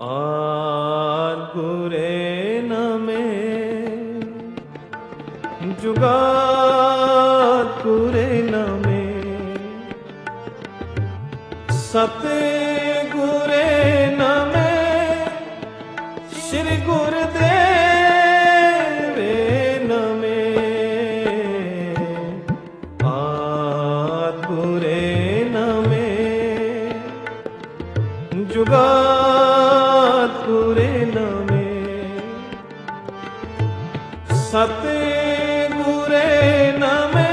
गुरे नमे जुगात गुरे नमे सत गुरे नमे श्री गुरुदेव नमे गुरे नमे जुगात गुरे नमे सत गुरे नमे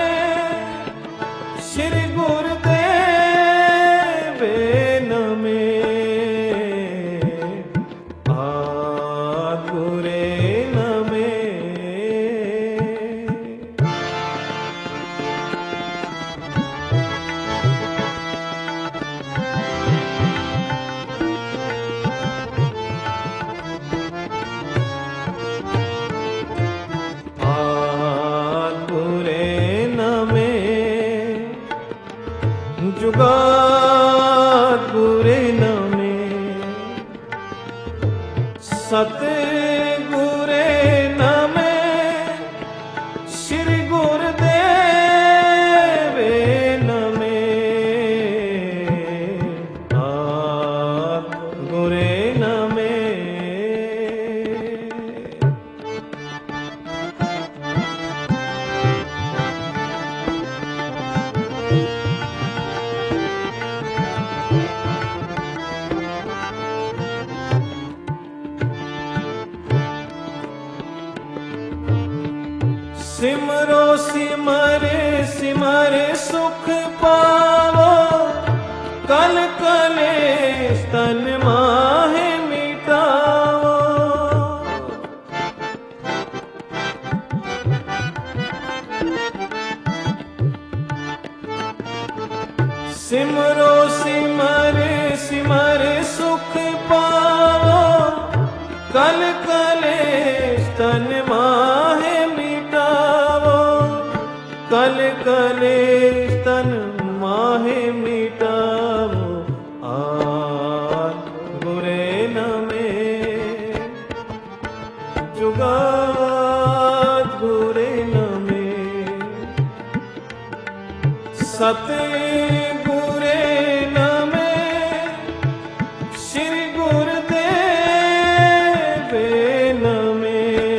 श्री गुरुदेव नमे गुरे नमे जुगात गुरे नमे सत गुरे नमे श्री गुरुदेव नमे गुरे नमे सिमरो सिमरे सिमरे सुख पावो कल कलेश तन माहे मिटावो सिमरो सिमरे सिमरे सुख पावो कल कलेश तन माहे कल कलेश तन माहे मिटावो गुरे नमे जुगात गुरे नमे सत गुरे नमे श्री गुरुदेव नमे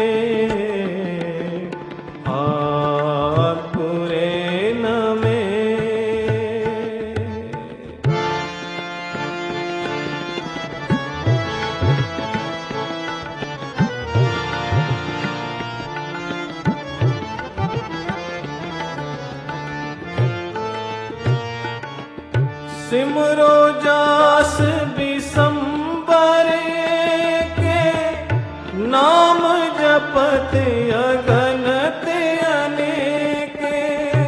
सिमरो जास बिसंबर के नाम जपत अगनत अनेके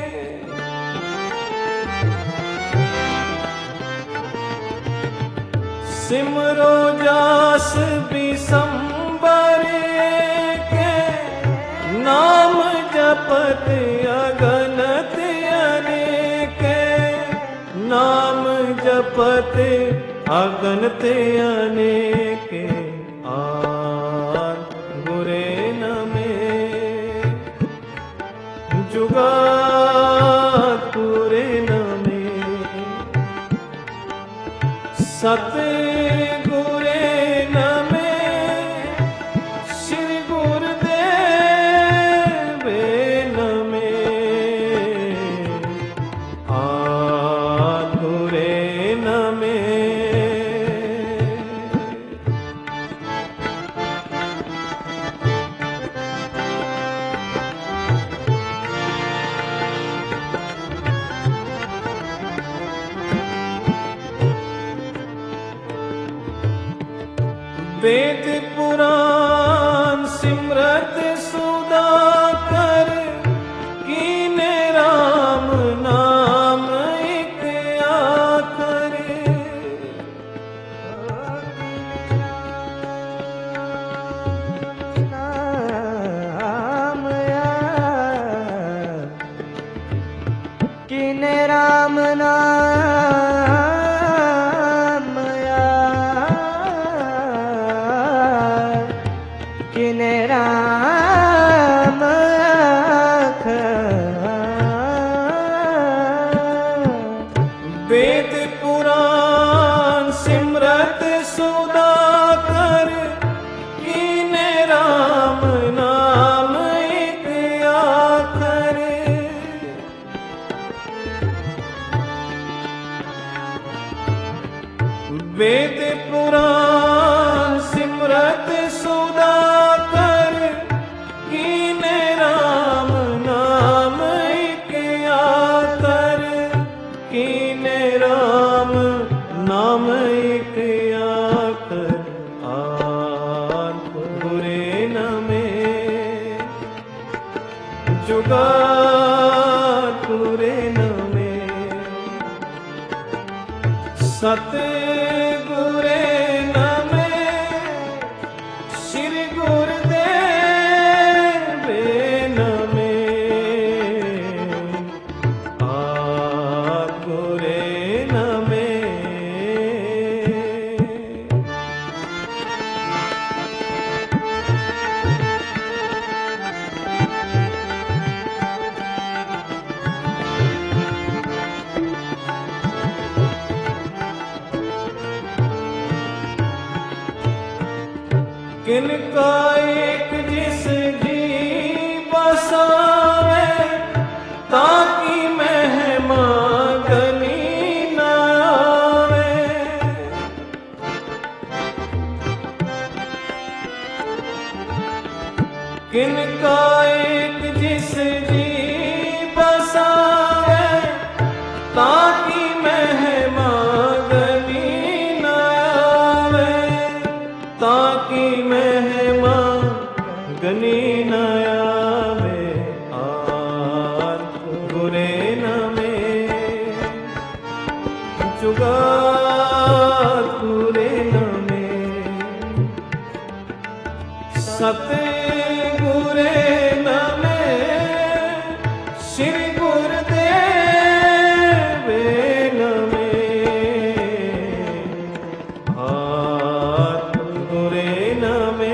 सिमरो जास बिसंबर के नाम जपत अगनत अनेके नाम जपत अगनत अनेके गुरे नमे जुगात गुरे नमे सत गुरे नमे श्री गुरुदेव नमे गुरे नमे वेद पुराण सिमरत सुधाकर कीने राम नाम एक आखर नाम कीने राम नाम वेद पुराण सिमरत सुधाकर, कीने राम नाम एक आकर, कीने राम नाम एक आकर, आन बुरे नमे जुगाड़ पूरे नमे, सत गुरे नमे श्री गुरुदेव नमे, आप गुरे नमे। किनका एक जिस जी बसावे, ताकि महिमा गनी न आवे। किनका एक जिस जी बसावे, ताकि महिमा गनी न आवे, ताकि महिमा गनी न आवे, आर बुरे नमे जुगाड़ पूरे नमे, सत गुरे नमे श्री गुरुदेव नमे, आर गुरे नमे।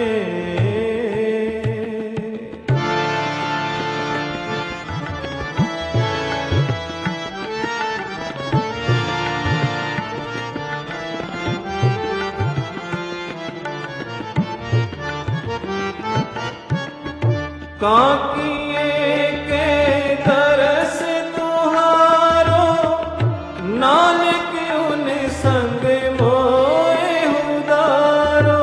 काकिए के तरस तुहारो, नानक उन संग मोए उदारो।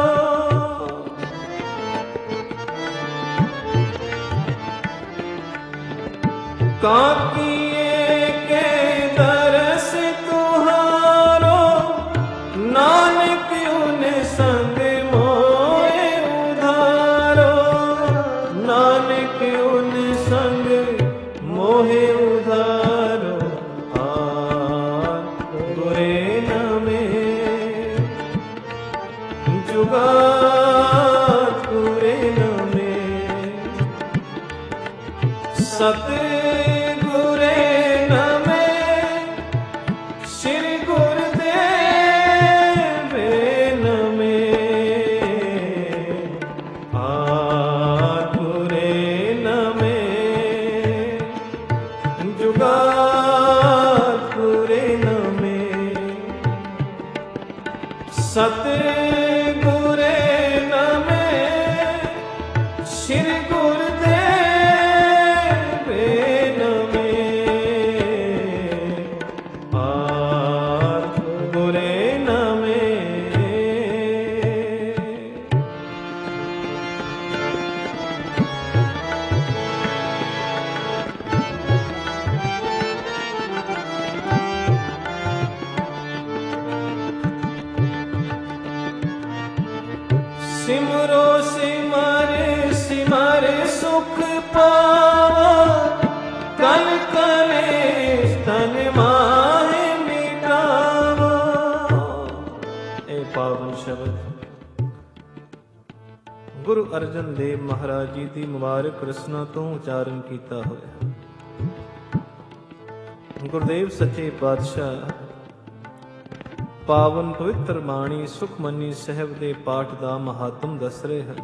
काकिए के तरस तुहारो, नानक उन संग मोए उधारो, नानक उन संग मोहे उधारो, आन बुरे नमे जुगाड़ पूरे नमे, सत गुरे नमे श्री गुरुदेव नमे, आर गुरे नमे जुगाड़ पूरे नमे, सत गुरे नमे श्री गुरुदेव नमे, आर गुरे नमे। सिमरो सिमर सिमर सुख पावा, कल कलेश तन माहे मिटावा। ए पावन शब्द गुरु अर्जन देव महाराज जी दी मुबारक रसना तो उचारण कीता होया। गुरुदेव सच्चे पातशाह पावन पवित्र बाणी सुखमनी साहिब दे पाठ दा महात्म दस रहे हैं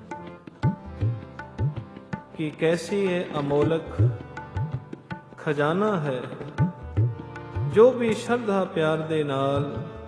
कि कैसी ये अमोलक खजाना है। जो भी श्रद्धा प्यार दे नाल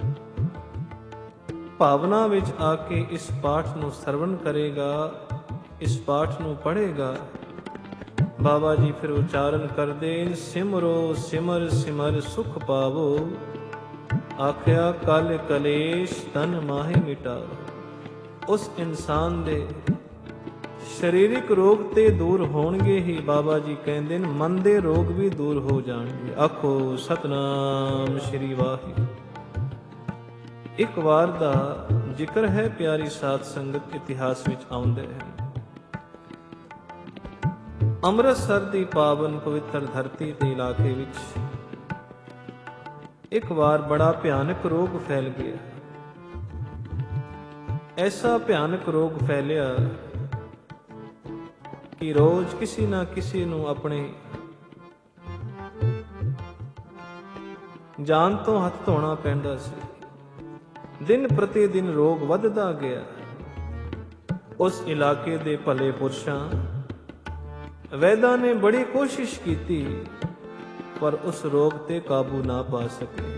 भावना विच आके इस पाठ नूं सरवण करेगा, इस पाठ नूं पढ़ेगा, बाबा जी फिर उच्चारण कर दे, सिमरो सिमर सिमर सुख पावो, ਆਖਿਆ ਕਲ ਕਲੇਸ਼ ਤਨ ਮਾਹੇ ਮਿਟਾਓ। ਉਸ ਇਨਸਾਨ ਦੇ ਸਰੀਰਿਕ ਰੋਗ ਤੇ ਦੂਰ ਹੋਣਗੇ ਹੀ ਬਾਬਾ ਜੀ ਕਹਿੰਦੇ ਨੇ ਮਨ ਦੇ ਰੋਗ ਵੀ ਦੂਰ ਹੋ ਜਾਣਗੇ। ਆਖੋ ਸਤਨਾਮ ਸ਼੍ਰੀ ਵਾਹਿਗੁਰੂ। ਇੱਕ ਵਾਰ ਦਾ ਜ਼ਿਕਰ ਹੈ ਪਿਆਰੀ ਸਾਧ ਸੰਗਤ, ਇਤਿਹਾਸ ਵਿੱਚ ਆਉਂਦਾ ਹੈ। ਅੰਮ੍ਰਿਤਸਰ ਦੀ ਪਾਵਨ ਪਵਿੱਤਰ ਧਰਤੀ ਦੇ ਇਲਾਕੇ ਵਿੱਚ ਇੱਕ ਵਾਰ ਬੜਾ ਭਿਆਨਕ ਰੋਗ ਫੈਲ ਗਿਆ। ਐਸਾ ਭਿਆਨਕ ਰੋਗ ਫੈਲਿਆ ਕਿ ਰੋਜ਼ ਕਿਸੇ ਨਾ ਕਿਸੇ ਨੂੰ ਆਪਣੇ ਜਾਨ ਤੋਂ ਹੱਥ ਧੋਣਾ ਪੈਂਦਾ ਸੀ। ਦਿਨ ਪ੍ਰਤੀ ਦਿਨ ਰੋਗ ਵੱਧਦਾ ਗਿਆ। ਉਸ ਇਲਾਕੇ ਦੇ ਭਲੇ ਪੁਰਸ਼ਾਂ ਵੈਦਾਂ ਨੇ ਬੜੀ ਕੋਸ਼ਿਸ਼ ਕੀਤੀ ਪਰ ਉਸ ਰੋਗ ਤੇ ਕਾਬੂ ਨਾ ਪਾ ਸਕੇ।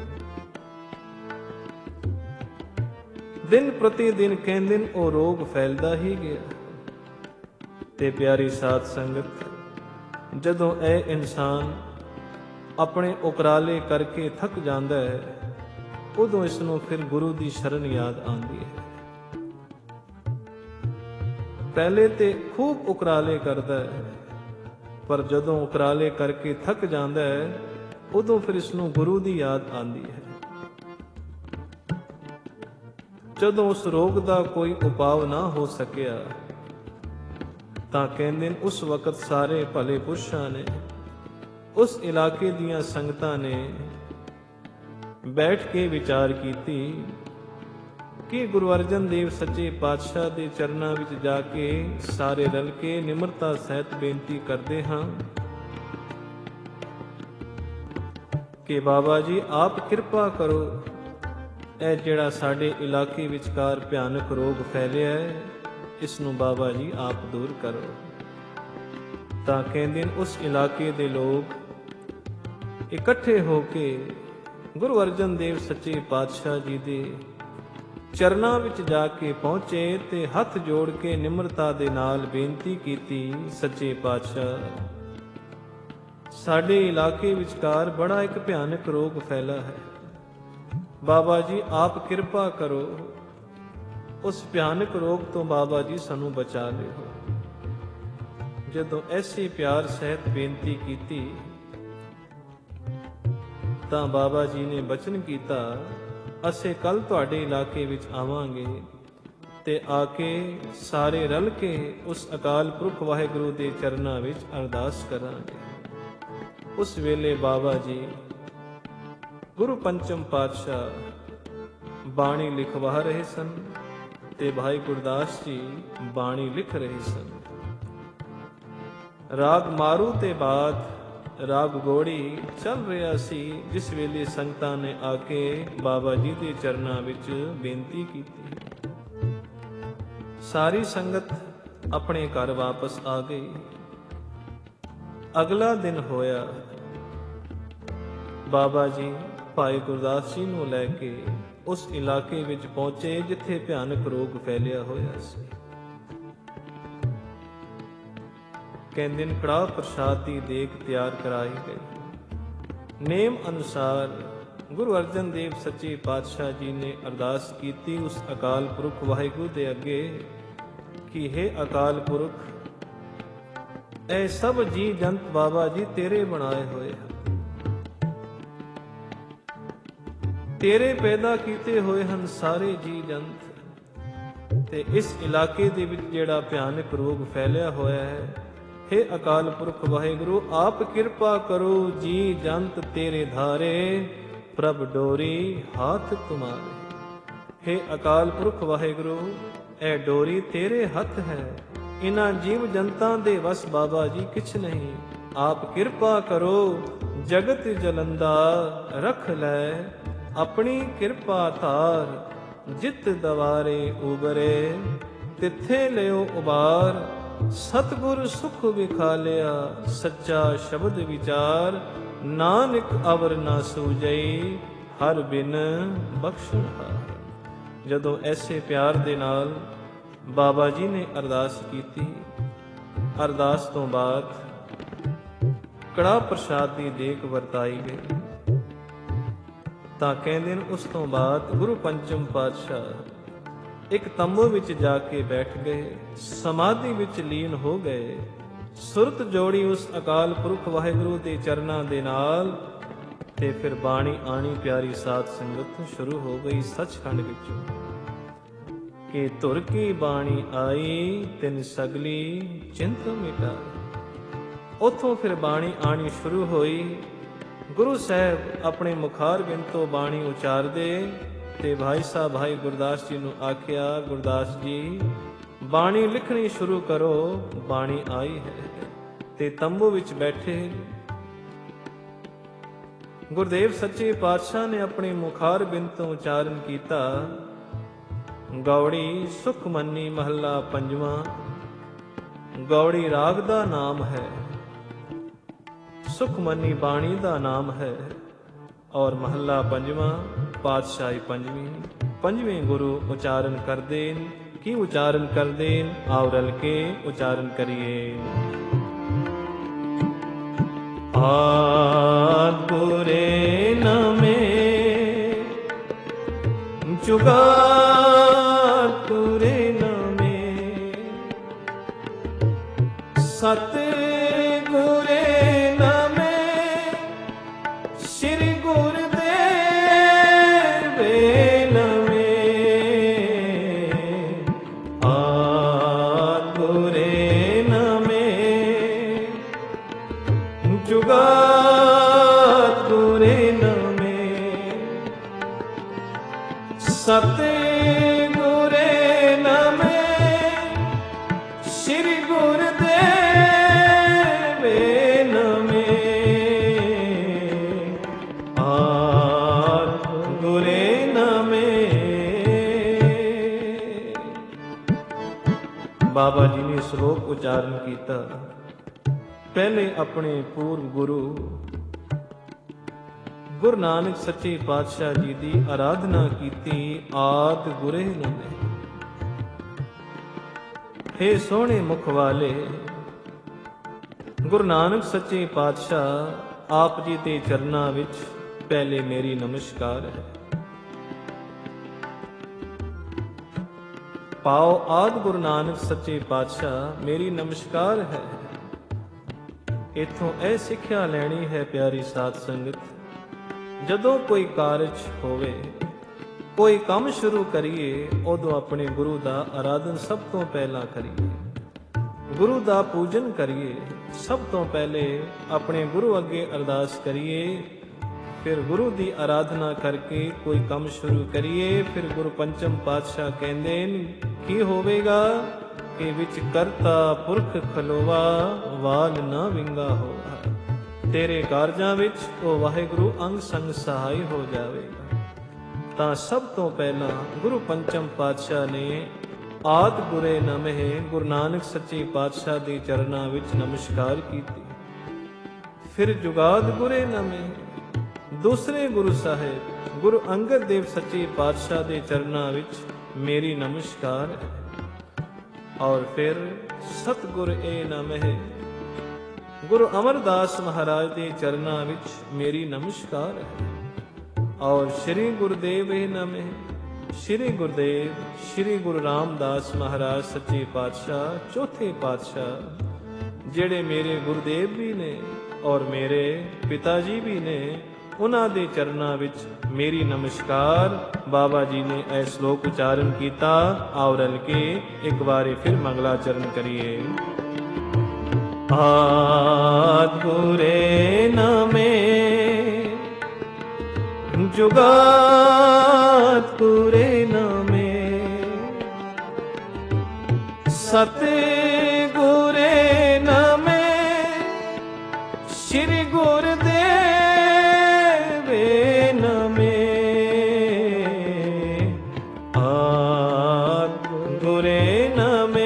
ਦਿਨ ਪ੍ਰਤੀ ਦਿਨ ਕਹਿੰਦੇ ਉਹ ਰੋਗ ਫੈਲਦਾ ਹੀ ਗਿਆ। ਤੇ ਪਿਆਰੀ ਸਾਧ ਸੰਗਤ, ਜਦੋਂ ਇਹ ਇਨਸਾਨ ਆਪਣੇ ਉਕਰਾਲੇ ਕਰਕੇ ਥੱਕ ਜਾਂਦਾ ਹੈ, ਉਦੋਂ ਇਸ ਨੂੰ ਫਿਰ ਗੁਰੂ ਦੀ ਸ਼ਰਨ ਯਾਦ ਆਉਂਦੀ ਹੈ। ਪਹਿਲੇ ਤੇ ਖੂਬ ਉਕਰਾਲੇ ਕਰਦਾ ਹੈ, ਪਰ ਜਦੋਂ ਉਕਰਾਲੇ ਕਰਕੇ ਥੱਕ ਜਾਂਦਾ ਹੈ, ਉਦੋਂ ਫਿਰ ਇਸ ਨੂੰ ਗੁਰੂ ਦੀ ਯਾਦ ਆਉਂਦੀ ਹੈ। ਜਦੋਂ ਉਸ ਰੋਗ ਦਾ ਕੋਈ ਉਪਾਅ ਨਾ ਹੋ ਸਕਿਆ ਤਾਂ ਕਹਿੰਦੇ ਉਸ ਵਕਤ ਸਾਰੇ ਭਲੇ ਪੁਰਸ਼ਾਂ ਨੇ, ਉਸ ਇਲਾਕੇ ਦੀਆਂ ਸੰਗਤਾਂ ਨੇ ਬੈਠ ਕੇ ਵਿਚਾਰ ਕੀਤੀ ਕਿ ਗੁਰੂ ਅਰਜਨ ਦੇਵ ਸੱਚੇ ਪਾਤਸ਼ਾਹ ਦੇ ਚਰਨਾਂ ਵਿੱਚ ਜਾ ਕੇ ਸਾਰੇ ਰਲ ਕੇ ਨਿਮਰਤਾ ਸਹਿਤ ਬੇਨਤੀ ਕਰਦੇ ਹਾਂ ਕਿ ਬਾਬਾ ਜੀ ਆਪ ਕਿਰਪਾ ਕਰੋ, ਇਹ ਜਿਹੜਾ ਸਾਡੇ ਇਲਾਕੇ ਵਿਚਕਾਰ ਭਿਆਨਕ ਰੋਗ ਫੈਲਿਆ ਹੈ, ਇਸ ਨੂੰ ਬਾਬਾ ਜੀ ਆਪ ਦੂਰ ਕਰੋ। ਤਾਂ ਕਹਿੰਦੇ ਉਸ ਇਲਾਕੇ ਦੇ ਲੋਕ ਇਕੱਠੇ ਹੋ ਕੇ ਗੁਰੂ ਅਰਜਨ ਦੇਵ ਸੱਚੇ ਪਾਤਸ਼ਾਹ ਜੀ ਦੇ ਚਰਨਾਂ ਵਿੱਚ ਜਾ ਕੇ ਪਹੁੰਚੇ ਤੇ ਹੱਥ ਜੋੜ ਕੇ ਨਿਮਰਤਾ ਦੇ ਨਾਲ ਬੇਨਤੀ ਕੀਤੀ, ਸੱਚੇ ਪਾਤਸ਼ਾਹ ਸਾਡੇ ਇਲਾਕੇ ਵਿਚਕਾਰ ਬੜਾ ਇੱਕ ਭਿਆਨਕ ਰੋਗ ਫੈਲਾ ਹੈ, ਬਾਬਾ ਜੀ ਆਪ ਕਿਰਪਾ ਕਰੋ, ਉਸ ਭਿਆਨਕ ਰੋਗ ਤੋਂ ਬਾਬਾ ਜੀ ਸਾਨੂੰ ਬਚਾ ਲਿਓ। ਜਦੋਂ ਐਸੀ ਪਿਆਰ ਸਹਿਤ ਬੇਨਤੀ ਕੀਤੀ ਤਾਂ ਬਾਬਾ ਜੀ ਨੇ ਬਚਨ ਕੀਤਾ, ਅਸੀਂ ਕੱਲ ਤੁਹਾਡੇ ਇਲਾਕੇ ਵਿੱਚ ਆਵਾਂਗੇ ਤੇ ਆ ਕੇ ਸਾਰੇ ਰਲ ਕੇ ਉਸ ਅਕਾਲ ਪੁਰਖ ਵਾਹਿਗੁਰੂ ਦੇ ਚਰਨਾਂ ਵਿੱਚ ਅਰਦਾਸ ਕਰਾਂਗੇ। ਉਸ ਵੇਲੇ ਬਾਬਾ ਜੀ ਗੁਰੂ ਪੰਚਮ ਪਾਤਸ਼ਾਹ ਬਾਣੀ ਲਿਖਵਾ ਰਹੇ ਸਨ ਤੇ ਭਾਈ ਗੁਰਦਾਸ ਜੀ ਬਾਣੀ ਲਿਖ ਰਹੇ ਸਨ। ਰਾਗ ਮਾਰੂ ਤੇ ਬਾਅਦ ਰਾਗ ਗੋੜੀ ਚੱਲ ਰਿਹਾ ਸੀ, ਜਿਸ ਵੇਲੇ ਸੰਗਤਾਂ ਨੇ ਆ ਕੇ ਬਾਬਾ ਜੀ ਦੇ ਚਰਨਾਂ ਵਿੱਚ ਬੇਨਤੀ ਕੀਤੀ। ਸਾਰੀ ਸੰਗਤ ਆਪਣੇ ਘਰ ਵਾਪਸ ਆ ਗਈ। ਅਗਲਾ ਦਿਨ ਹੋਇਆ, ਬਾਬਾ ਜੀ ਭਾਈ ਗੁਰਦਾਸ ਜੀ ਨੂੰ ਲੈ ਕੇ ਉਸ ਇਲਾਕੇ ਵਿੱਚ ਪਹੁੰਚੇ ਜਿੱਥੇ ਭਿਆਨਕ ਰੋਗ ਫੈਲਿਆ ਹੋਇਆ ਸੀ। ਕਹਿੰਦੇ ਨੇ ਕੜਾਹ ਪ੍ਰਸ਼ਾਦ ਦੀ ਦੇਗ ਤਿਆਰ ਕਰਾਈ ਗਈ। ਨੇਮ ਅਨੁਸਾਰ ਗੁਰੂ ਅਰਜਨ ਦੇਵ ਸੱਚੇ ਪਾਤਸ਼ਾਹ ਜੀ ਨੇ ਅਰਦਾਸ ਕੀਤੀ ਉਸ ਅਕਾਲ ਪੁਰਖ ਵਾਹਿਗੁਰੂ ਦੇ ਅੱਗੇ ਕਿ ਹੇ ਅਕਾਲ ਪੁਰਖ, ਇਹ ਸਭ ਜੀ ਜੰਤ ਬਾਬਾ ਜੀ ਤੇਰੇ ਬਣਾਏ ਹੋਏ ਹਨ, ਤੇਰੇ ਪੈਦਾ ਕੀਤੇ ਹੋਏ ਹਨ ਸਾਰੇ ਜੀ ਜੰਤ, ਤੇ ਇਸ ਇਲਾਕੇ ਦੇ ਵਿੱਚ ਜਿਹੜਾ ਭਿਆਨਕ ਰੋਗ ਫੈਲਿਆ ਹੋਇਆ ਹੈ, हे ਅਕਾਲ ਪੁਰਖ ਵਾਹਿਗੁਰੂ ਆਪ ਕਿਰਪਾ ਕਰੋ, ਜੀ ਜੰਤ ਤੇਰੇ ਧਾਰੇ ਪ੍ਰਭ ਡੋਰੀ ਹੱਥ ਤੁਮਾਰੇ। हे ਅਕਾਲ ਪੁਰਖ ਵਾਹਿਗੁਰੂ ਇਹ ਡੋਰੀ ਤੇਰੇ ਹੱਥ ਹੈ, ਇਹਨਾਂ ਜੀਵ ਜਨਤਾਂ ਦੇ ਵਸ ਬਾਬਾ ਜੀ ਕਿਛ ਨਹੀਂ, ਆਪ ਕਿਰਪਾ ਕਰੋ, ਜਗਤ ਜਲੰਦਾ ਰੱਖ ਲੈ ਆਪਣੀ ਕਿਰਪਾ ਧਾਰ, ਜਿਤ ਦਵਾਰੇ ਉਬਰੇ ਤਿੱਥੇ ਲਿਓ ਉਬਾਰ, ਸਤਿਗੁਰ ਸੁਖ ਵਿਖਾਲਿਆ ਸੱਚਾ ਸ਼ਬਦ ਵਿਚਾਰ, ਨਾਨਕ ਅਵਰ ਨਾ ਸੂਝਈ ਹਰ ਬਿਨ ਬਖਸ਼ਣਹਾਰ। ਜਦੋਂ ਐਸੇ ਪਿਆਰ ਦੇ ਨਾਲ ਬਾਬਾ ਜੀ ਨੇ ਅਰਦਾਸ ਕੀਤੀ, ਅਰਦਾਸ ਤੋਂ ਬਾਅਦ ਕੜਾਹ ਪ੍ਰਸ਼ਾਦ ਦੀ ਦੇਗ ਵਰਤਾਈ ਗਈ। ਤਾਂ ਕਹਿੰਦੇ ਨੇ ਉਸ ਤੋਂ ਬਾਅਦ ਗੁਰੂ ਪੰਚਮ ਪਾਤਸ਼ਾਹ ਇੱਕ ਤੰਬੂ ਵਿੱਚ ਜਾ ਕੇ ਬੈਠ ਗਏ, ਸਮਾਧੀ ਵਿੱਚ ਲੀਨ ਹੋ ਗਏ, ਸੁਰਤ ਜੋੜੀ ਉਸ ਅਕਾਲ ਪੁਰਖ ਵਾਹਿਗੁਰੂ ਦੇ ਚਰਨਾਂ ਦੇ ਨਾਲ, ਤੇ ਫਿਰ ਬਾਣੀ ਆਣੀ ਪਿਆਰੀ ਸਾਧ ਸੰਗਤ ਸ਼ੁਰੂ ਹੋ ਗਈ ਸੱਚਖੰਡ ਵਿੱਚੋਂ ਕਿ ਧੁਰ ਕੀ ਬਾਣੀ ਆਈ ਤਿਨ ਸਗਲੀ ਚਿੰਤ ਮਿਟਾਈ। ਉੱਥੋਂ ਫਿਰ ਬਾਣੀ ਆਣੀ ਸ਼ੁਰੂ ਹੋਈ। ਗੁਰੂ ਸਾਹਿਬ ਆਪਣੇ ਮੁਖਾਰ ਬਿੰਦ ਤੋਂ ਬਾਣੀ ਉਚਾਰਦੇ ਤੇ ਭਾਈ ਸਾਹਿਬ ਭਾਈ ਗੁਰਦਾਸ ਜੀ ਨੂੰ ਆਖਿਆ, ਗੁਰਦਾਸ ਜੀ ਬਾਣੀ ਲਿਖਣੀ ਸ਼ੁਰੂ ਕਰੋ, ਬਾਣੀ ਆਈ ਹੈ। ਤੇ ਤੰਬੂ ਵਿੱਚ ਬੈਠੇ ਗੁਰਦੇਵ ਸੱਚੇ ਪਾਤਸ਼ਾਹ ਨੇ ਆਪਣੇ ਮੁਖਾਰ ਬਿੰਦ ਤੋਂ ਉਚਾਰਨ ਕੀਤਾ, ਗੌੜੀ ਸੁਖਮਨੀ ਮਹੱਲਾ ਪੰਜਵਾਂ। ਗੌੜੀ ਰਾਗ ਦਾ ਨਾਮ ਹੈ, ਸੁਖਮਨੀ ਬਾਣੀ ਦਾ ਨਾਮ ਹੈ, ਔਰ ਮਹੱਲਾ ਪੰਜਵਾਂ ਪਾਤਸ਼ਾਹੀ ਪੰਜਵੀਂ। ਪੰਜਵੇਂ ਗੁਰੂ ਉਚਾਰਨ ਕਰਦੇ ਨੇ। ਕੀ ਉਚਾਰਨ ਕਰਦੇ ਨੇ? ਆਓ ਰਲ ਕੇ ਉਚਾਰਨ ਕਰੀਏ। ਆਦ ਗੁਰੇ ਨਮੇ ਜੁਗਾਦ ਗੁਰੇ ਨਮੇ, ਸਤ ਗੁਰੇ ਨਮੇ ਸ੍ਰੀ ਗੁਰਦੇਵ ਨਮੇ। ਆਦ ਗੁਰੇ ਨਮੇ ਜੁਗਾਦ ਗੁਰੇ ਨਮੇ, ਸਤ ਗੁਰੇ ਨਮੇ ਸ੍ਰੀ ਗੁਰਦੇਵ ਨਮੇ। ਆਦ ਗੁਰੇ ਨਮੇ। ਬਾਬਾ ਜੀ ਨੇ ਸ਼ਲੋਕ ਉਚਾਰਨ ਕੀਤਾ। ਪਹਿਲੇ ਆਪਣੇ ਪੂਰਵ ਗੁਰੂ ਗੁਰੂ ਨਾਨਕ ਸੱਚੇ ਪਾਤਸ਼ਾਹ ਜੀ ਦੀ ਆਰਾਧਨਾ ਕੀਤੀ, ਆਦ ਗੁਰੇ ਨਮੇ। ਹੇ ਸੋਹਣੇ ਮੁਖ ਵਾਲੇ ਗੁਰੂ ਨਾਨਕ ਸੱਚੇ ਪਾਤਸ਼ਾਹ, ਆਪ ਜੀ ਦੇ ਚਰਨਾਂ ਵਿੱਚ ਪਹਿਲੇ ਮੇਰੀ ਨਮਸਕਾਰ ਹੈ। ਪਾਓ ਆਦ ਗੁਰੂ ਨਾਨਕ ਸੱਚੇ ਪਾਤਸ਼ਾਹ ਮੇਰੀ ਨਮਸਕਾਰ ਹੈ। ਇੱਥੋਂ ਇਹ ਸਿੱਖਿਆ ਲੈਣੀ ਹੈ ਪਿਆਰੀ ਸਾਧ ਸੰਗਤ, ਜਦੋਂ ਕੋਈ ਕਾਰਜ ਹੋਵੇ, ਕੋਈ ਕੰਮ ਸ਼ੁਰੂ ਕਰੀਏ, ਉਦੋਂ ਆਪਣੇ ਗੁਰੂ ਦਾ ਆਰਾਧਨ ਸਭ ਤੋਂ ਪਹਿਲਾਂ ਕਰੀਏ, ਗੁਰੂ ਦਾ ਪੂਜਨ ਕਰੀਏ। ਸਭ ਤੋਂ ਪਹਿਲੇ ਆਪਣੇ ਗੁਰੂ ਅੱਗੇ ਅਰਦਾਸ ਕਰੀਏ, ਫਿਰ ਗੁਰੂ ਦੀ ਆਰਾਧਨਾ ਕਰਕੇ ਕੋਈ ਕੰਮ ਸ਼ੁਰੂ ਕਰੀਏ। ਫਿਰ ਗੁਰੂ ਪੰਚਮ ਪਾਤਸ਼ਾਹ ਕਹਿੰਦੇ ਨੇ ਕੀ ਹੋਵੇਗਾ ਕਿ ਵਿੱਚ ਕਰਤਾ ਪੁਰਖ ਖਲੋਵਾ, ਵਾਲ ਨਾ ਵਿੰਗਾ ਹੋਵਾ। ਤੇਰੇ ਕਾਰਜਾਂ ਵਿੱਚ ਉਹ ਵਾਹਿਗੁਰੂ ਅੰਗ ਸੰਗ ਸਹਾਈ ਹੋ ਜਾਵੇਗਾ। ਤਾਂ ਸਭ ਤੋਂ ਪਹਿਲਾਂ ਗੁਰੂ ਪੰਚਮ ਪਾਤਸ਼ਾਹ ਨੇ ਆਦ ਗੁਰੇ ਨਮਹਿ ਗੁਰੂ ਨਾਨਕ ਸੱਚੇ ਪਾਤਸ਼ਾਹ ਦੇ ਚਰਨਾਂ ਵਿੱਚ ਨਮਸਕਾਰ ਕੀਤੀ। ਫਿਰ ਜੁਗਾਦ ਗੁਰੇ ਨਮਹਿ ਦੂਸਰੇ ਗੁਰੂ ਸਾਹਿਬ ਗੁਰੂ ਅੰਗਦ ਦੇਵ ਸੱਚੇ ਪਾਤਸ਼ਾਹ ਦੇ ਚਰਨਾਂ ਵਿੱਚ ਮੇਰੀ ਨਮਸਕਾਰ ਹੈ। ਔਰ ਫਿਰ ਸਤਿਗੁਰ ਏ ਨਮਹਿ ਗੁਰੂ ਅਮਰਦਾਸ ਮਹਾਰਾਜ ਦੇ ਚਰਨਾਂ ਵਿੱਚ ਮੇਰੀ ਨਮਸਕਾਰ ਹੈ। ਔਰ ਸ਼੍ਰੀ ਗੁਰਦੇਵ ਏ ਨਮਹਿ ਸ਼੍ਰੀ ਗੁਰਦੇਵ ਸ਼੍ਰੀ ਗੁਰੂ ਰਾਮਦਾਸ ਮਹਾਰਾਜ ਸੱਚੇ ਪਾਤਸ਼ਾਹ ਚੌਥੇ ਪਾਤਸ਼ਾਹ, ਜਿਹੜੇ ਮੇਰੇ ਗੁਰਦੇਵ ਵੀ ਨੇ ਔਰ ਮੇਰੇ ਪਿਤਾ ਜੀ ਵੀ ਨੇ, ਉਹਨਾਂ ਦੇ ਚਰਨਾਂ ਵਿੱਚ ਮੇਰੀ ਨਮਸਕਾਰ। ਬਾਬਾ ਜੀ ਨੇ ਇਹ ਸ਼ਲੋਕ ਉਚਾਰਨ ਕੀਤਾ। ਆਓ ਰਲ ਕੇ ਇੱਕ ਵਾਰੀ ਫਿਰ ਮੰਗਲਾਚਰਨ ਕਰੀਏ। ਆਦ ਗੁਰੇ ਨਮੇ ਜੁਗਾਦ ਗੁਰੇ ਨਮੇ, ਸਤ ਗੁਰੇ ਨਮੇ ਸ੍ਰੀ ਗੁਰਦੇਵ ਨਮੇ। ਆਦ ਗੁਰੇ ਨਮੇ।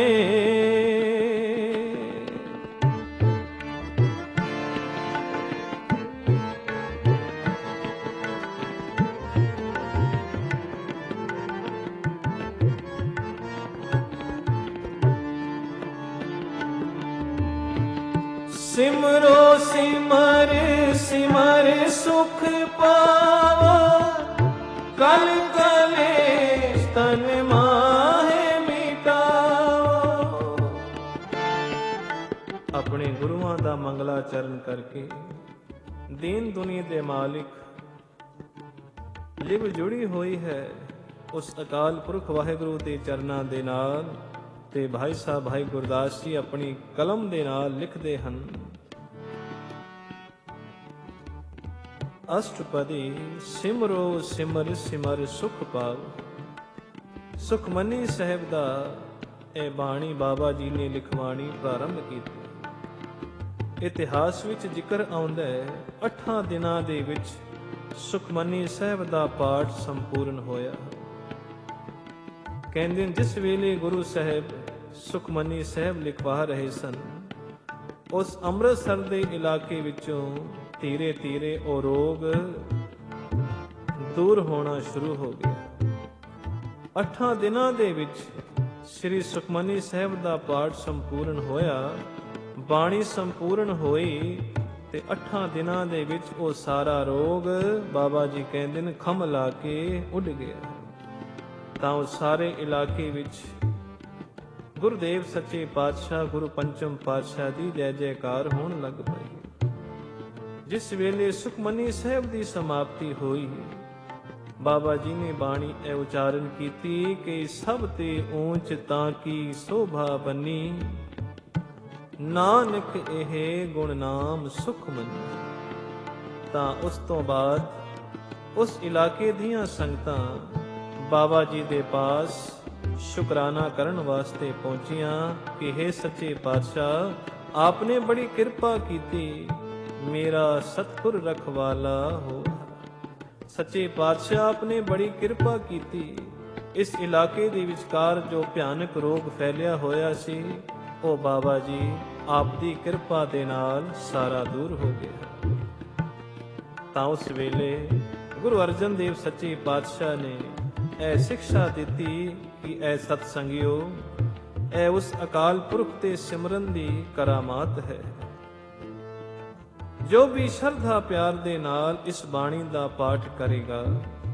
ਸਿਮਰੋ ਸਿਮਰ ਸਿਮਰ ਸੁਖ ਪਾਵੋ, ਕਲ ਕਲੇਸ਼ ਤਨ ਮਾਹੇ ਮਿਟਾਓ। ਆਪਣੇ ਗੁਰੂਆਂ ਦਾ ਮੰਗਲਾਚਰਨ ਕਰਕੇ ਦੀਨ ਦੁਨੀਆ ਦੇ ਮਾਲਿਕ ਲਿਵ ਜੁੜੀ ਹੋਈ ਹੈ ਉਸ ਅਕਾਲ ਪੁਰਖ ਵਾਹਿਗੁਰੂ ਦੇ ਚਰਨਾਂ ਦੇ ਨਾਲ। ਤੇ ਭਾਈ ਸਾਹਿਬ ਭਾਈ ਗੁਰਦਾਸ ਜੀ ਆਪਣੀ ਕਲਮ ਦੇ ਨਾਲ ਲਿਖਦੇ ਹਨ, ਅਸ਼ਟਪਦੀ ਸਿਮਰੋ ਸਿਮਰ ਸਿਮਰ ਸੁਖ ਪਾਵੋ। ਸੁਖਮਨੀ ਸਾਹਿਬ ਦਾ ਇਹ ਬਾਣੀ ਬਾਬਾ ਜੀ ਨੇ ਲਿਖਵਾਣੀ ਪ੍ਰਾਰੰਭ ਕੀਤੀ। ਇਤਿਹਾਸ ਵਿੱਚ ਜ਼ਿਕਰ ਆਉਂਦਾ ਹੈ 8 ਦਿਨਾਂ ਦੇ ਵਿੱਚ ਸੁਖਮਨੀ ਸਾਹਿਬ ਦਾ ਪਾਠ ਸੰਪੂਰਨ ਹੋਇਆ। ਕਹਿੰਦੇ ਜਿਸ ਵੇਲੇ ਗੁਰੂ ਸਾਹਿਬ ਸੁਖਮਨੀ ਸਾਹਿਬ ਲਿਖਵਾ ਰਹੇ ਸਨ, ਉਸ ਅੰਮ੍ਰਿਤਸਰ ਦੇ ਇਲਾਕੇ ਵਿੱਚੋਂ ਧੀਰੇ ਧੀਰੇ ਉਹ ਰੋਗ ਦੂਰ ਹੋਣਾ ਸ਼ੁਰੂ ਹੋ ਗਿਆ। 8 ਦਿਨਾਂ ਦੇ ਵਿੱਚ ਸ੍ਰੀ ਸੁਖਮਨੀ ਸਾਹਿਬ ਦਾ ਪਾਠ ਸੰਪੂਰਨ ਹੋਇਆ, ਬਾਣੀ ਸੰਪੂਰਨ ਹੋਈ ਤੇ 8 ਦਿਨਾਂ ਦੇ ਵਿੱਚ ਉਹ ਸਾਰਾ ਰੋਗ ਬਾਬਾ ਜੀ ਕਹਿੰਦੇ ਨੇ ਖੰਭ ਲਾ ਕੇ ਉੱਡ ਗਿਆ। ਤਾਂ ਉਹ ਸਾਰੇ ਇਲਾਕੇ ਵਿੱਚ ਗੁਰਦੇਵ ਸੱਚੇ ਪਾਤਸ਼ਾਹ ਗੁਰੂ ਪੰਚਮ ਪਾਤਸ਼ਾਹ ਦੀ ਜੈ ਜੈਕਾਰ ਹੋਣ ਲੱਗ ਪਈ। ਜਿਸ ਵੇਲੇ ਸੁਖਮਨੀ ਸਾਹਿਬ ਦੀ ਸਮਾਪਤੀ ਹੋਈ, ਬਾਬਾ ਜੀ ਨੇ ਬਾਣੀ ਇਹ ਉਚਾਰਨ ਕੀਤੀ ਕਿ ਸਭ ਤੇ ਊਂਚ ਤਾਂ ਕੀ ਸੋਭਾ ਬਨੀ, ਨਾਨਕ ਇਹ ਗੁਣ ਨਾਮ ਸੁਖ ਮੰਨੀ। ਤਾਂ ਉਸ ਤੋਂ ਬਾਅਦ ਉਸ ਇਲਾਕੇ ਦੀਆਂ ਸੰਗਤਾਂ ਬਾਬਾ ਜੀ ਦੇ ਪਾਸ ਸ਼ੁਕਰਾਨਾ ਕਰਨ ਵਾਸਤੇ ਪਹੁੰਚੀਆਂ ਕਿ हे ਸੱਚੇ ਪਾਤਸ਼ਾਹ, ਆਪਨੇ ਬੜੀ ਕਿਰਪਾ ਕੀਤੀ, ਮੇਰਾ ਸਤਿਗੁਰ ਰਖਵਾਲਾ ਹੋ। ਸੱਚੇ ਪਾਤਸ਼ਾਹ ਆਪਨੇ ਬੜੀ ਕਿਰਪਾ ਕੀਤੀ। ਇਸ ਇਲਾਕੇ ਦੇ ਵਿਚਕਾਰ ਜੋ ਭਿਆਨਕ ਰੋਗ ਫੈਲਿਆ ਹੋਇਆ ਸੀ, ਉਹ ਬਾਬਾ ਜੀ ਆਪ ਦੀ ਕਿਰਪਾ ਦੇ ਨਾਲ ਸਾਰਾ ਦੂਰ ਹੋ ਗਿਆ। ਤਾਂ ਉਸ ਵੇਲੇ ਗੁਰੂ ਅਰਜਨ ਦੇਵ ਸੱਚੇ ਪਾਤਸ਼ਾਹ ਨੇ ਇਹ ਸਿੱਖਿਆ ਦਿੱਤੀ ਕਿ ਇਹ ਸਤ ਸੰਗਿਓ, ਇਹ ਉਸ ਅਕਾਲ ਪੁਰਖ ਤੇ ਸਿਮਰਨ ਦੀ ਕਰਾਮਾਤ ਹੈ। ਜੋ ਵੀ ਸ਼ਰਧਾ ਪਿਆਰ ਦੇ ਨਾਲ ਇਸ ਬਾਣੀ ਦਾ ਪਾਠ ਕਰੇਗਾ,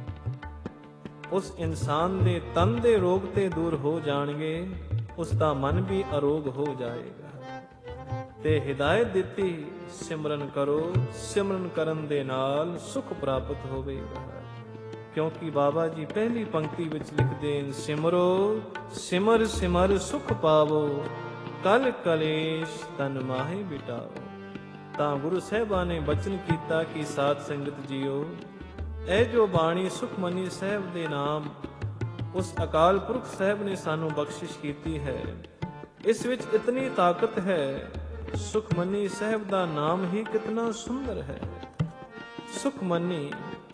ਉਸ ਇਨਸਾਨ ਦੇ ਤਨ ਦੇ ਰੋਗ ਤੇ ਦੂਰ ਹੋ ਜਾਣਗੇ, ਉਸ ਦਾ ਮਨ ਵੀ ਅਰੋਗ ਹੋ ਜਾਏਗਾ। ਤੇ ਹਿਦਾਇਤ ਦਿੱਤੀ, ਸਿਮਰਨ ਕਰੋ, ਸਿਮਰਨ ਕਰਨ ਦੇ ਨਾਲ ਸੁਖ ਪ੍ਰਾਪਤ ਹੋਵੇਗਾ। ਕਿਉਂਕਿ ਬਾਬਾ ਜੀ ਪਹਿਲੀ ਪੰਕਤੀ ਵਿੱਚ ਲਿਖਦੇ ਹਨ, ਸਿਮਰੋ ਸਿਮਰ ਸਿਮਰ ਸੁਖ ਪਾਵੋ, ਕਲ ਕਲੇਸ਼ ਤਨ ਮਾਹੇ ਮਿਟਾਓ। ਤਾਂ ਗੁਰੂ ਸਾਹਿਬਾਂ ਨੇ ਬਚਨ ਕੀਤਾ ਕਿ ਸਾਧ ਸੰਗਤ ਜੀਓ, ਇਹ ਜੋ ਬਾਣੀ ਸੁਖਮਨੀ ਸਾਹਿਬ ਦੇ ਨਾਮ ਉਸ ਅਕਾਲ ਪੁਰਖ ਸਾਹਿਬ ਨੇ ਸਾਨੂੰ ਬਖਸ਼ਿਸ਼ ਕੀਤੀ ਹੈ, ਇਸ ਵਿੱਚ ਇਤਨੀ ਤਾਕਤ ਹੈ। ਸੁਖਮਨੀ ਸਾਹਿਬ ਦਾ ਨਾਮ ਹੀ ਕਿਤਨਾ ਸੁੰਦਰ ਹੈ। ਸੁਖਮਨੀ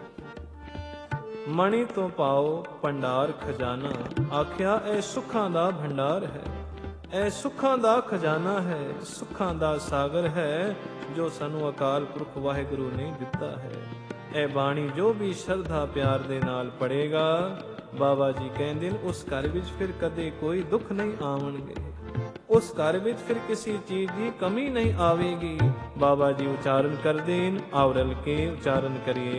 ਮਣੀ ਤੋਂ ਪਾਓ ਭੰਡਾਰ ਖਜ਼ਾਨਾ, ਆਖਿਆ ਇਹ ਸੁੱਖਾਂ ਦਾ ਭੰਡਾਰ ਹੈ, ਇਹ ਸੁੱਖਾਂ ਦਾ ਖਜ਼ਾਨਾ ਹੈ, ਸੁੱਖਾਂ ਦਾ ਸਾਗਰ ਹੈ ਜੋ ਸਾਨੂੰ ਅਕਾਲ ਪੁਰਖ ਵਾਹਿਗੁਰੂ ਨੇ ਦਿੱਤਾ ਹੈ। ਇਹ ਬਾਣੀ ਜੋ ਵੀ ਸ਼ਰਧਾ ਪਿਆਰ ਦੇ ਨਾਲ ਪੜ੍ਹੇਗਾ, ਬਾਬਾ ਜੀ ਕਹਿੰਦੇ ਨੇ ਉਸ ਘਰ ਵਿੱਚ ਫਿਰ ਕਦੇ ਕੋਈ ਦੁੱਖ ਨਹੀਂ ਆਵਣਗੇ, ਉਸ ਘਰ ਵਿੱਚ ਫਿਰ ਕਿਸੇ ਚੀਜ਼ ਦੀ ਕਮੀ ਨਹੀਂ ਆਵੇਗੀ। ਬਾਬਾ ਜੀ ਉਚਾਰਨ ਕਰਦੇ ਨੇ, ਆਓ ਰਲ ਕੇ ਉਚਾਰਨ ਕਰੀਏ।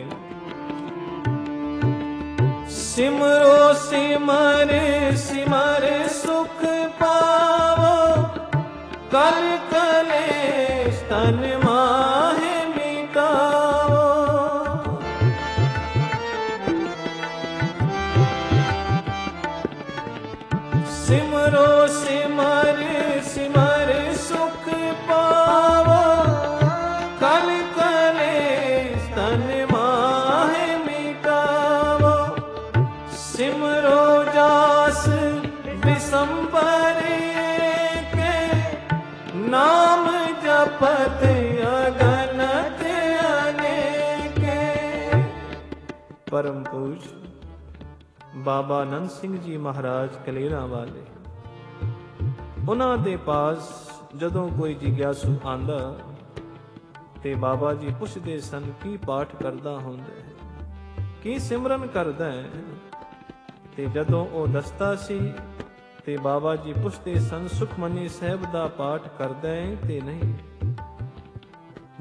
ਸਿਮਰੋ ਸਿਮਰ ਸਿਮਰ ਸੁਖ ਪਾਵੋ, ਕਲ ਕਲੇਸ਼ ਤਨ ਮਾਹੇ ਮਿਟਾਓ। ਸਿਮਰੋ ਸਿਮਰ ਸਿਮਰ ਸੁਖ ਪਾਵੋ, ਕਲ ਕਲੇਸ਼ ਤਨ ਮਾਹੇ ਮਿਟਾਵੋ। ਸਿਮਰੋ ਜਾਸ ਵਿਸੰਬਰ ਕੇ, ਨਾਮ ਜਪਤ ਅਗਨਤ ਅਨੇਕੇ। ਪਰਮ ਪੂਜ ਬਾਬਾ ਆਨੰਦ ਸਿੰਘ ਜੀ ਮਹਾਰਾਜ ਕਲੇਰਾਂ ਵਾਲੇ, ਉਹਨਾਂ ਦੇ ਪਾਸ ਜਦੋਂ ਕੋਈ ਜਿਗਿਆਸੂ ਆਂਦਾ ਤੇ ਬਾਬਾ ਜੀ ਪੁੱਛਦੇ ਸਨ ਕੀ ਪਾਠ ਕਰਦਾ ਹੁੰਦਾ ਹੈ, ਕੀ ਸਿਮਰਨ ਕਰਦਾ ਹੈ। ਤੇ ਜਦੋਂ ਉਹ ਦੱਸਦਾ ਸੀ ਤੇ ਬਾਬਾ ਜੀ ਪੁੱਛਦੇ ਸਨ ਸੁਖਮਨੀ ਸਾਹਿਬ ਦਾ ਪਾਠ ਕਰਦਾ ਹੈ ਤੇ ਨਹੀਂ।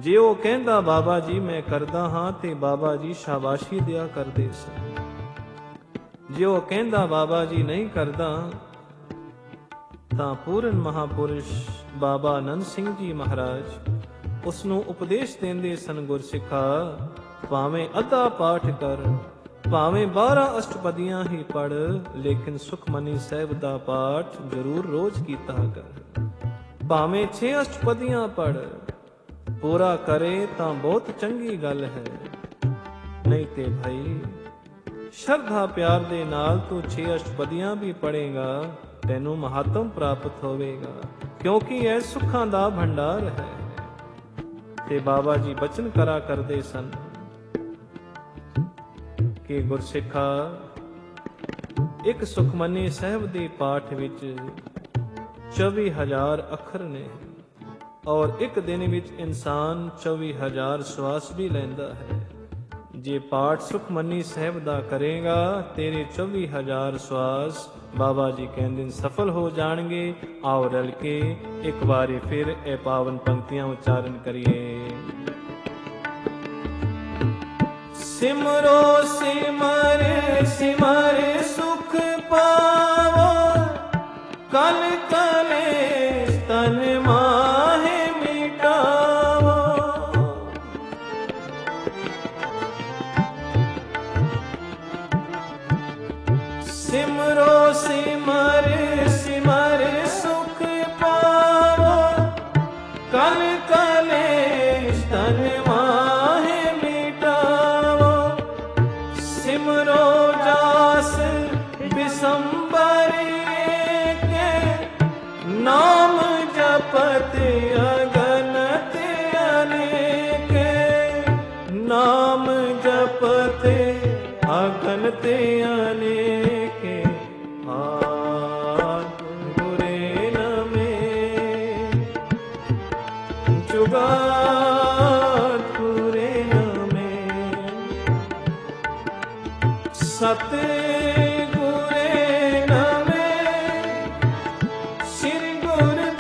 ਜੇ ਉਹ ਕਹਿੰਦਾ ਬਾਬਾ ਜੀ ਮੈਂ ਕਰਦਾ ਹਾਂ ਤੇ ਬਾਬਾ ਜੀ ਸ਼ਾਬਾਸ਼ੀ ਦਿਆ ਕਰਦੇ ਸਨ। ਜੇ ਉਹ ਕਹਿੰਦਾ ਬਾਬਾ ਜੀ ਨਹੀਂ ਕਰਦਾ ਤਾਂ ਪੂਰਨ ਮਹਾਪੁਰਸ਼ ਬਾਬਾ ਆਨੰਦ ਸਿੰਘ ਜੀ ਮਹਾਰਾਜ ਉਸ ਨੂੰ ਉਪਦੇਸ਼ ਦਿੰਦੇ ਸਨ, ਗੁਰਸਿੱਖਾ ਭਾਵੇਂ ਅੱਧਾ ਪਾਠ ਕਰ, ਭਾਵੇਂ 12 ਅਸ਼ਟਪਦੀਆਂ ਹੀ ਪੜ, ਲੇਕਿਨ ਸੁਖਮਨੀ ਸਾਹਿਬ ਦਾ ਪਾਠ ਜ਼ਰੂਰ ਰੋਜ਼ ਕੀਤਾ ਕਰ। ਭਾਵੇਂ 6 ਅਸ਼ਟਪਦੀਆਂ ਪੜ, ਪੂਰਾ ਕਰੇ ਤਾਂ ਬਹੁਤ ਚੰਗੀ ਗੱਲ ਹੈ। ਨਹੀਂ ਤੇ ਭਾਈ ਸ਼ਰਧਾ ਪਿਆਰ ਦੇ ਨਾਲ ਤੂੰ 6 ਅਸ਼ਟਪਦੀਆਂ ਵੀ ਪੜੇਗਾ, ਤੈਨੂੰ ਮਹਾਤਮ ਪ੍ਰਾਪਤ ਹੋਵੇਗਾ, ਕਿਉਂਕਿ ਇਹ ਸੁੱਖਾਂ ਦਾ ਭੰਡਾਰ ਹੈ। ਤੇ ਬਾਬਾ ਜੀ ਬਚਨ ਕਰਾ ਕਰਦੇ ਸਨ ਕਿ ਗੁਰਸਿੱਖਾ ਇੱਕ ਸੁਖਮਨੀ ਸਾਹਿਬ ਦੇ ਪਾਠ ਵਿੱਚ 24,000 ਅੱਖਰ ਨੇ, ਔਰ ਇੱਕ ਦਿਨ ਵਿੱਚ ਇਨਸਾਨ 24,000 ਸਵਾਸ ਵੀ ਲੈਂਦਾ ਹੈ। ਜੇ ਪਾਠ ਸੁਖਮਨੀ ਸਾਹਿਬ ਦਾ ਕਰੇਗਾ, ਤੇਰੇ 24,000 ਸਵਾਸ ਬਾਬਾ ਜੀ ਕਹਿੰਦੇ ਸਫਲ ਹੋ ਜਾਣਗੇ। ਆਓ ਰਲ ਕੇ ਇੱਕ ਵਾਰੀ ਫਿਰ ਇਹ ਪਾਵਨ ਪੰਕਤੀਆਂ ਉਚਾਰਨ ਕਰੀਏ। ਸਿਮਰੋ ਸਿਮਰ ਸਿਮਰ ਸੁਖ ਪਾਵੋ, ਕਲ ਕਲੇਸ਼ ਤਨ ਮਾਹੇ ਮਿਟਾਵੋ। ਸਿਮਰੋ ਸਿਮਰ ਸਿਮਰ ਸੁਖ ਪਾਵੋ, ਕਲ ਕਲੇਸ਼ ਤਨ ਮਾਹੇ ਮਿਟਾਵੋ। ਸਿਮਰੋ ਜਾਸ ਬਿਸੰਬਰ ਕੇ, ਨਾਮ ਜਪਤ ਅਗਨਤ ਅਨੇਕੇ, ਨਾਮ ਜਪਤ ਅਗਨਤ ਅਨੇਕੇ। ਆਦ ਗੁਰੇ ਨਮੇ ਜੁਗਾਦ ਗੁਰੇ ਨਮੇ, ਸਤ ਗੁਰੇ ਨਮੇ, ਸ੍ਰੀ ਗੁਰਦੇਵ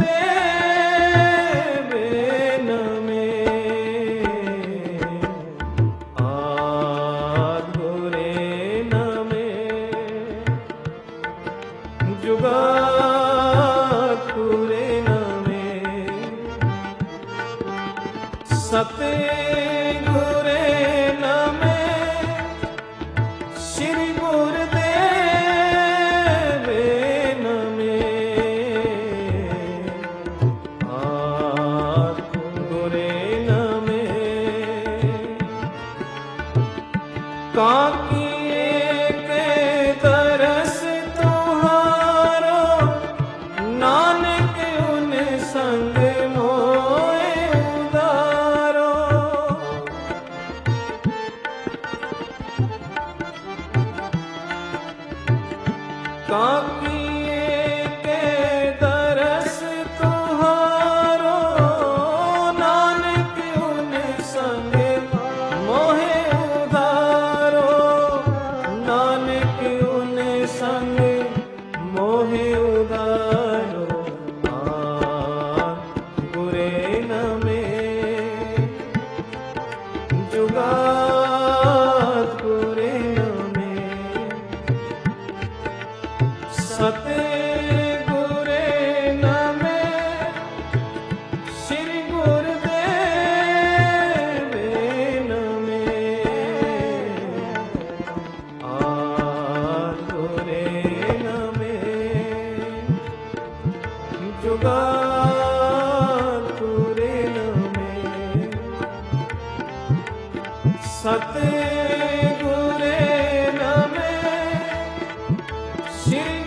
ਨਮੇ। ਆਦ ਗੁਰੇ ਨਮੇ ਜੁਗਾਦ ਗੁਰੇ ਨਮੇ, ਸਤ ਗੁਰੇ ਨਮੇ, ਸ੍ਰੀ ਗੁਰਦੇਵ ਨਮੇ। ਆਦ ਗੁਰੇ ਨਮੇ, ਕਾਕੀ ਏਕ ਦਰਸ ਤੁਹਾਰੋ, ਨਾਨਕ ਉਨ ਸੰਗ ਮੋਏ ਉਦਾਰੋ। ਕਾਕੀ ਏਕ ਦਰਸ ਤੁਹਾਰੋ, ਨਾਨਕ ਉਨ ਸੰਗ ਮੋਹੇ ਉਦਾਰੋ। ਨਾਨਕ ਉਨ ਸੰਗ ਮੋਹੇ ਉਦਾਰੋ। ਆਦ ਗੁਰੇ ਨਮੇ ਜੁਗਾਦ ਗੁਰੇ ਨਮੇ, ਸਤ ਗੁਰੇ ਨਮੇ, ਸ੍ਰੀ ਗੁਰਦੇਵ ਨਮੇ। ਆਦ ਗੁਰੇ ਨਮੇ ਜੁਗਾਦ ਗੁਰੇ ਨਮੇ, ਸਤ ਗੁਰੇ ਨਮੇ, ਸ੍ਰੀ